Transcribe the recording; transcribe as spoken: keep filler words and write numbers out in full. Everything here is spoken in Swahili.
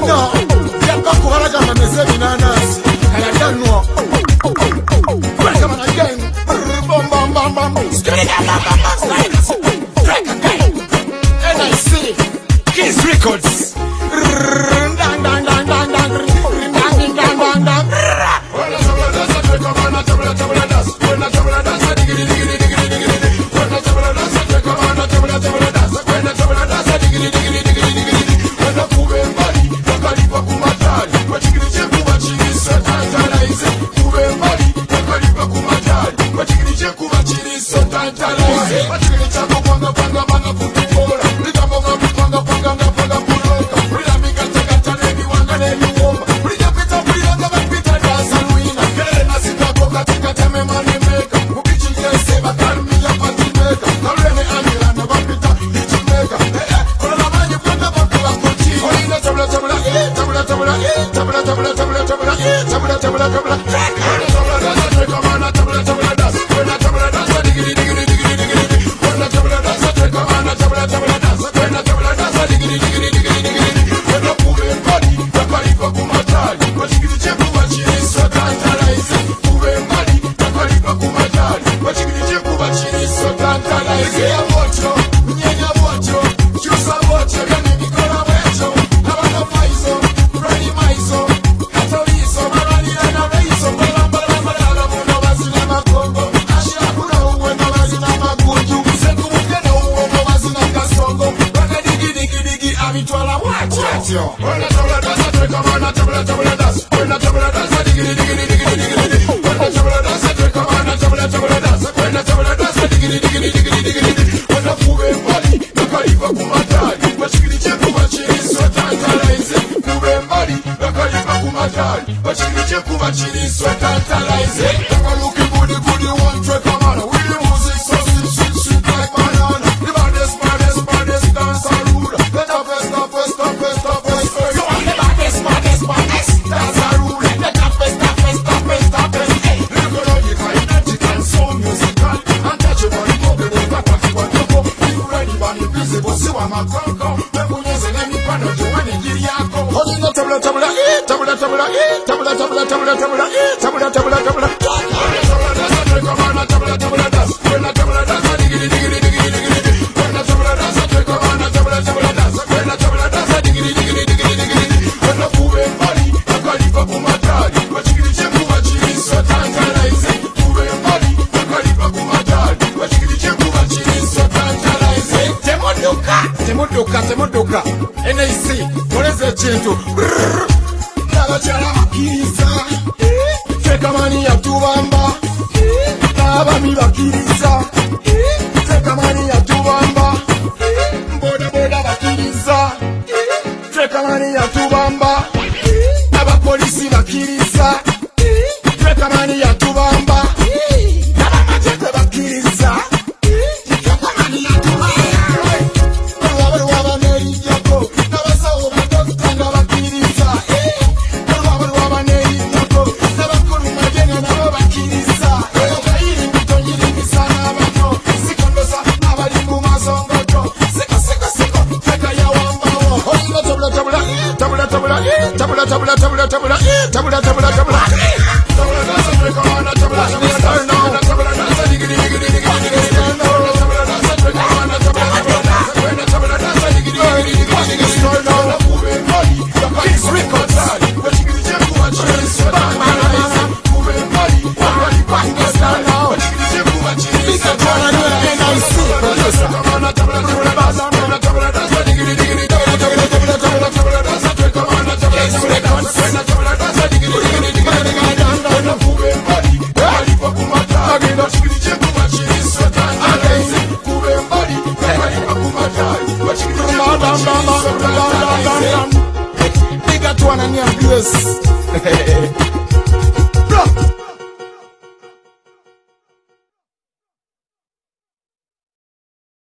No, ya pa kubala kama mezeni na nasi. Kaya janwa. Welcome again. Bam bam bam bam. Straight up bam bam bam. Strike again. N I C Kiss Records. Dang dang dang dang dang. Dang dang dang dang dang. When I trouble dance, I take on a trouble trouble dance. When I trouble dance, I dig dig dig dig dig dig. When I trouble dance, I take on a trouble trouble dance. When I trouble dance, I dig dig dig dig dig dig. When I kuve mbali, nakalipa kumatali. Wachikiri cheku wachiri satantalize. Kuve mbali, nakalipa kumatali. Wachikiri cheku wachiri satantalize. Wachikiri chako panga panga panga kutukola. Nikamboga panga panga panga panga kuloka. Rida mikata kata nebi wanga nebi woma. Rida pita pita kama pita dasa luina. Kele nasita koka tika teme mani meka. Mukichi yese bakari ya pati meka. Karene amila na bapita hichi meka. Eh eh, kola na manyi pita bapita bakuchi. Kolina tabla tabla eh, tabla tabla eh, tabla tabla tabla tabla eh, tabla tabla tabla. When tabla dasa teka mana tabla tabla dasa. When tabla dasa digiri digiri digiri digiri. When tabla dasa teka mana tabla tabla dasa. When tabla dasa digiri digiri digiri digiri. When kuve mbali nakalipa kumatali. Wachikiri cheku wachiri satantalize. Kuve mbali nakalipa kumatali. Wachikiri cheku wachiri satantalize. Ya mocho, nyenya mocho, chusa mocho, yani mikola wecho. Nabana maizo, rani maizo, katolizo, marani na reizo. Mbala mbala mbala muna wazina makongo. Ashira kuna uwe na wazina magunju. Seku mkena uwe na wazina kasongo. Waka digi digi digi amitwala wacho. When I tabla dasa teka mana tabla tabla dasa. When I tabla dasa digiri digiri digiri digiri. When I tabla dasa teka mana tabla tabla dasa. When I tabla dasa digiri digiri digiri digiri. When I kuve mbali nakalipa kumatali. Wachikiri cheku wachiri satantalize. Kuve mbali nakalipa kumatali. Wachikiri cheku wachiri satantalize. Never looking good good you want to come on. We the music so sweet sweet sweet like banana. The baddest baddest baddest dancer ruler. The toughest toughest toughest toughest. So I'm the baddest baddest baddest dancer ruler. The toughest toughest toughest toughest. Hey, ecological, identical, so musical, untouchable, broken with a party one to go. You ready, but invisible. See what my come come. When we use any part of you, when you give yako. Holding the tabla tabla eh, tabla tabla eh, tabla tabla tabla tabla eh, tabla tabla tabla. Temuduka, temuduka, N I C, koleze chintu. Nala chala makiriza, teka mani ya tubamba. Naba mi bakiriza, teka mani ya tubamba. Boda boda bakiriza, teka mani ya tubamba. Naba polisi bakiriza, teka mani ya tubamba. Naba majete bakiriza, teka mani ya tubamba. Tabla tabla tabla tabla tabla tabla tabla tabla tabla. Tabla dasa teka mana tabla tabla dasa. Tabla dasa digiri digiri digiri digiri. Tabla dasa teka mana tabla tabla dasa. When tabla dasa digiri digiri digiri digiri. Tabla kuve mbali Kiss Records. Wachikiri cheku wachiri satantalize. Kuve mbali nakalipa kumatali. Wachikiri cheku wachiri satantalize. N I C teka mana tabla tabla dasa. Tabla tabla dasa digiri digiri digiri. Tabla tabla tabla dasa teka mana tabla tabla dasa. When tabla dasa digiri digiri digiri. When kuve mbali nakalipa kumatali. Wachikiri cheku wachiri satantalize. Kuve mbali nakalipa kumatali. Wachikiri cheku wachiri satantalize. Nigga tu anania grace.